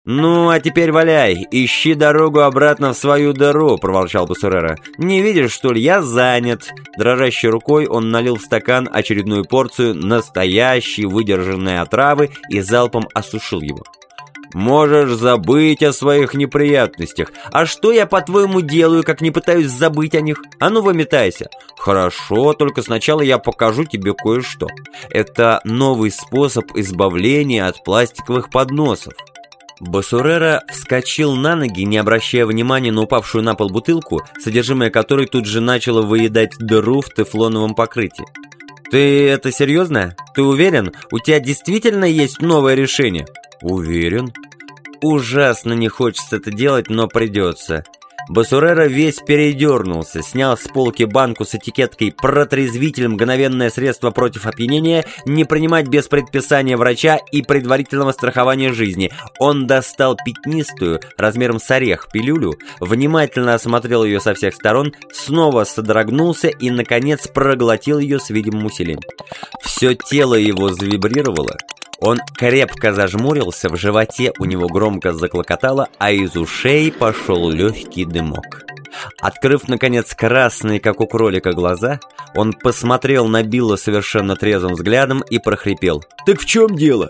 «Ну, а теперь валяй, ищи дорогу обратно в свою дыру», — проворчал Басурера. «Не видишь, что ли, я занят». Дрожащей рукой он налил в стакан очередную порцию настоящей выдержанной отравы и залпом осушил его. «Можешь забыть о своих неприятностях. А что я, по-твоему, делаю, как не пытаюсь забыть о них? А ну, выметайся». «Хорошо, только сначала я покажу тебе кое-что. Это новый способ избавления от пластиковых подносов». Басурера вскочил на ноги, не обращая внимания на упавшую на пол бутылку, содержимое которой тут же начало выедать дыру в тефлоновом покрытии. «Ты это серьезно? Ты уверен? У тебя действительно есть новое решение?» «Уверен». «Ужасно не хочется это делать, но придется». Басурера весь передернулся, снял с полки банку с этикеткой «Протрезвитель, мгновенное средство против опьянения, не принимать без предписания врача и предварительного страхования жизни». Он достал пятнистую, размером с орех, пилюлю, внимательно осмотрел ее со всех сторон, снова содрогнулся и, наконец, проглотил ее с видимым усилием. Все тело его завибрировало. Он крепко зажмурился, в животе у него громко заклокотало, а из ушей пошел легкий дымок. Открыв, наконец, красные, как у кролика, глаза, он посмотрел на Билла совершенно трезвым взглядом и прохрипел: «Так в чем дело?»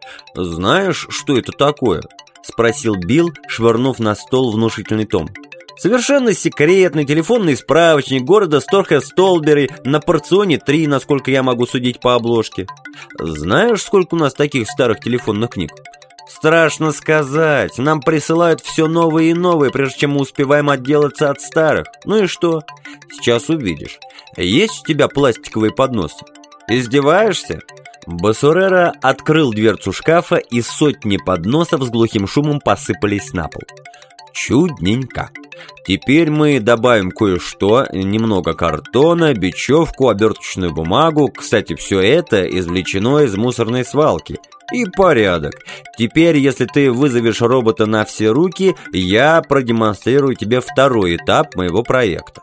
«Знаешь, что это такое?» — спросил Билл, швырнув на стол внушительный том. «Совершенно секретный телефонный справочник города Сторхе-Столбери на порционе 3, насколько я могу судить по обложке. Знаешь, сколько у нас таких старых телефонных книг? Страшно сказать, нам присылают все новые и новые, прежде чем мы успеваем отделаться от старых. Ну и что? Сейчас увидишь. Есть у тебя пластиковые подносы? Издеваешься?» Басурера открыл дверцу шкафа, и сотни подносов с глухим шумом посыпались на пол. «Чудненько. Теперь мы добавим кое-что, немного картона, бечевку, оберточную бумагу. Кстати, все это извлечено из мусорной свалки. И порядок. Теперь, если ты вызовешь робота на все руки, я продемонстрирую тебе второй этап моего проекта.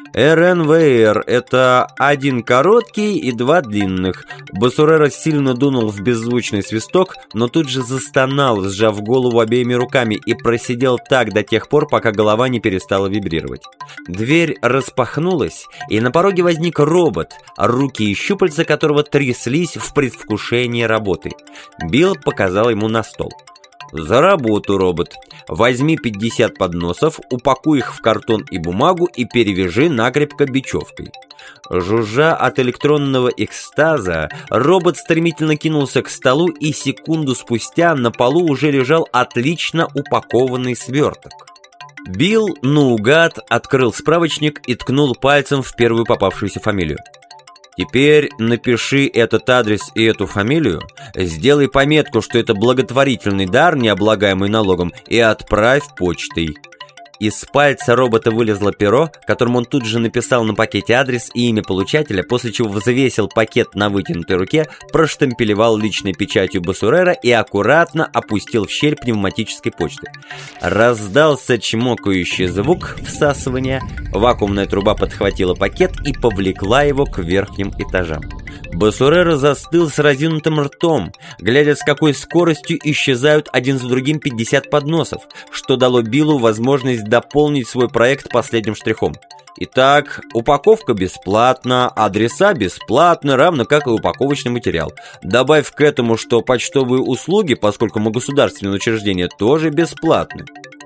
РНВР – это 1 короткий и 2 длинных». Басурера сильно дунул в беззвучный свисток, но тут же застонал, сжав голову обеими руками, и просидел так до тех пор, пока голова не перестала вибрировать. Дверь распахнулась, и на пороге возник робот, руки и щупальца которого тряслись в предвкушении работы. Билл показал ему на стол. «За работу, робот. Возьми 50 подносов, упакуй их в картон и бумагу и перевяжи накрепко бечевкой». Жужжа от электронного экстаза, робот стремительно кинулся к столу, и секунду спустя на полу уже лежал отлично упакованный сверток. Билл наугад открыл справочник и ткнул пальцем в первую попавшуюся фамилию. «Теперь напиши этот адрес и эту фамилию, сделай пометку, что это благотворительный дар, не облагаемый налогом, и отправь почтой». Из пальца робота вылезло перо, которым он тут же написал на пакете адрес и имя получателя, после чего взвесил пакет на вытянутой руке, проштемпелевал личной печатью Басурера и аккуратно опустил в щель пневматической почты. Раздался чмокающий звук всасывания, вакуумная труба подхватила пакет и повлекла его к верхним этажам. Басурера застыл с разинутым ртом, глядя, с какой скоростью исчезают один за другим 50 подносов, что дало Биллу возможность дополнить свой проект последним штрихом. Итак, упаковка бесплатна, адреса бесплатны, равно как и упаковочный материал. Добавь к этому, что почтовые услуги, поскольку мы государственное учреждение, тоже бесплатны.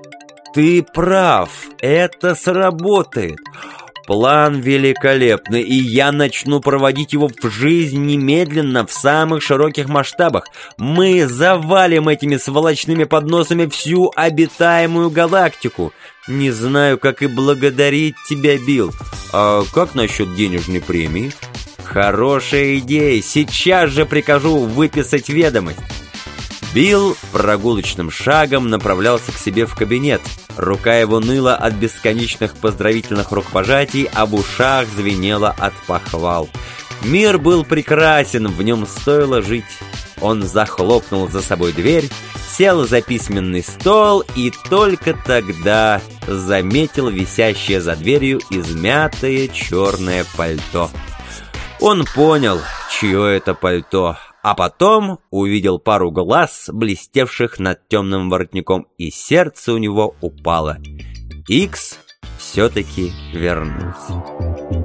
Ты прав, это сработает. План великолепный, и я начну проводить его в жизнь немедленно, в самых широких масштабах. Мы завалим этими сволочными подносами всю обитаемую галактику. Не знаю, как и благодарить тебя, Билл. А как насчет денежной премии? Хорошая идея, сейчас же прикажу выписать ведомость. Билл прогулочным шагом направлялся к себе в кабинет. Рука его ныла от бесконечных поздравительных рукопожатий, а в ушах звенело от похвал. Мир был прекрасен, в нем стоило жить. Он захлопнул за собой дверь, сел за письменный стол и только тогда заметил висящее за дверью измятое черное пальто. Он понял, чье это пальто. А потом увидел пару глаз, блестевших над темным воротником, и сердце у него упало. Икс все-таки вернулся.